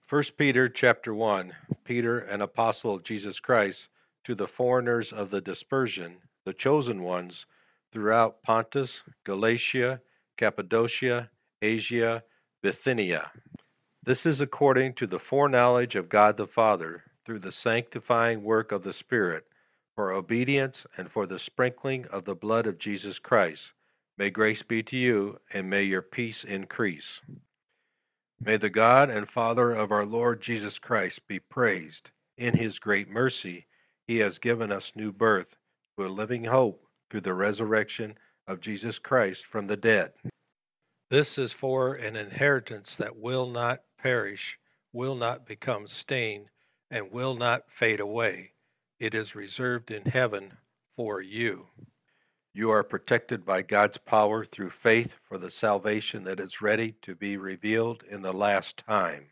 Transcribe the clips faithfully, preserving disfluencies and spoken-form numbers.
First Peter chapter one, Peter, an apostle of Jesus Christ, to the foreigners of the dispersion, the chosen ones, throughout Pontus, Galatia, Cappadocia, Asia, Bithynia. This is according to the foreknowledge of God the Father, through the sanctifying work of the Spirit, for obedience and for the sprinkling of the blood of Jesus Christ. May grace be to you, and may your peace increase. May the God and Father of our Lord Jesus Christ be praised. In his great mercy, he has given us new birth to a living hope through the resurrection of Jesus Christ from the dead. This is for an inheritance that will not perish, will not become stained, and will not fade away. It is reserved in heaven for you. You are protected by God's power through faith for the salvation that is ready to be revealed in the last time.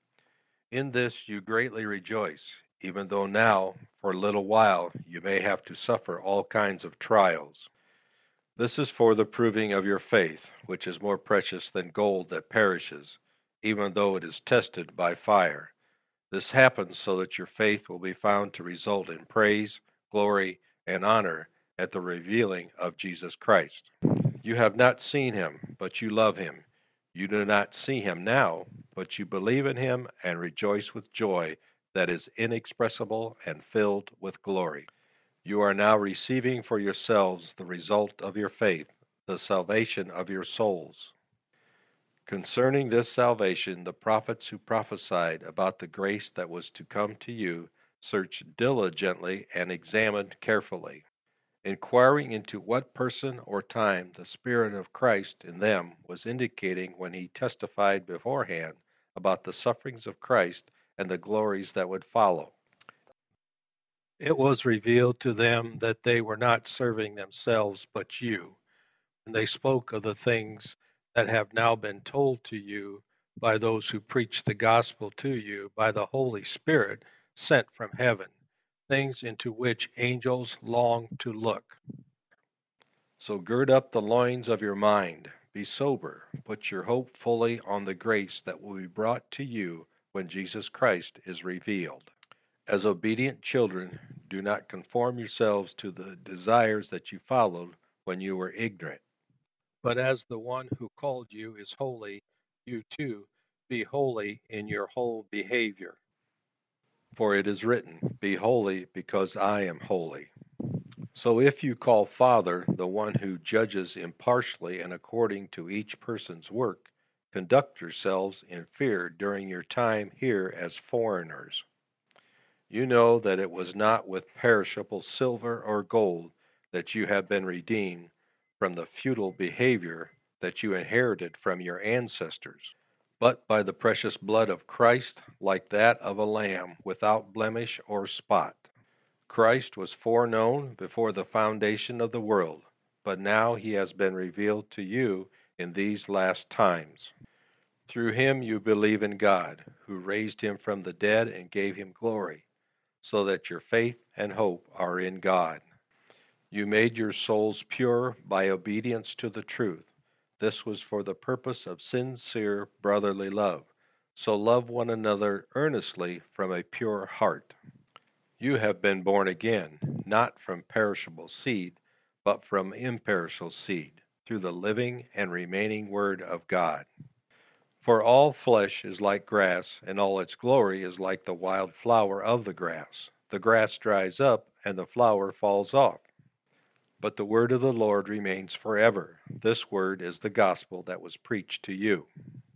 In this you greatly rejoice, even though now, for a little while, you may have to suffer all kinds of trials. This is for the proving of your faith, which is more precious than gold that perishes, even though it is tested by fire. This happens so that your faith will be found to result in praise, glory, and honor at the revealing of Jesus Christ. You have not seen him, but you love him. You do not see him now, but you believe in him and rejoice with joy that is inexpressible and filled with glory. You are now receiving for yourselves the result of your faith, the salvation of your souls. Concerning this salvation, the prophets who prophesied about the grace that was to come to you searched diligently and examined carefully, inquiring into what person or time the Spirit of Christ in them was indicating when he testified beforehand about the sufferings of Christ and the glories that would follow. It was revealed to them that they were not serving themselves but you, and they spoke of the things that have now been told to you by those who preach the gospel to you by the Holy Spirit sent from heaven, things into which angels long to look. So gird up the loins of your mind, be sober, put your hope fully on the grace that will be brought to you when Jesus Christ is revealed. As obedient children, do not conform yourselves to the desires that you followed when you were ignorant. But as the one who called you is holy, you too be holy in your whole behavior. For it is written, Be holy because I am holy. So if you call Father the one who judges impartially and according to each person's work, conduct yourselves in fear during your time here as foreigners. You know that it was not with perishable silver or gold that you have been redeemed from the futile behavior that you inherited from your ancestors, but by the precious blood of Christ, like that of a lamb without blemish or spot. Christ was foreknown before the foundation of the world, but now he has been revealed to you in these last times. Through him you believe in God, who raised him from the dead and gave him glory, so that your faith and hope are in God. You made your souls pure by obedience to the truth. This was for the purpose of sincere brotherly love. So love one another earnestly from a pure heart. You have been born again, not from perishable seed, but from imperishable seed, through the living and remaining Word of God. For all flesh is like grass, and all its glory is like the wild flower of the grass. The grass dries up, and the flower falls off. But the word of the Lord remains forever. This word is the gospel that was preached to you.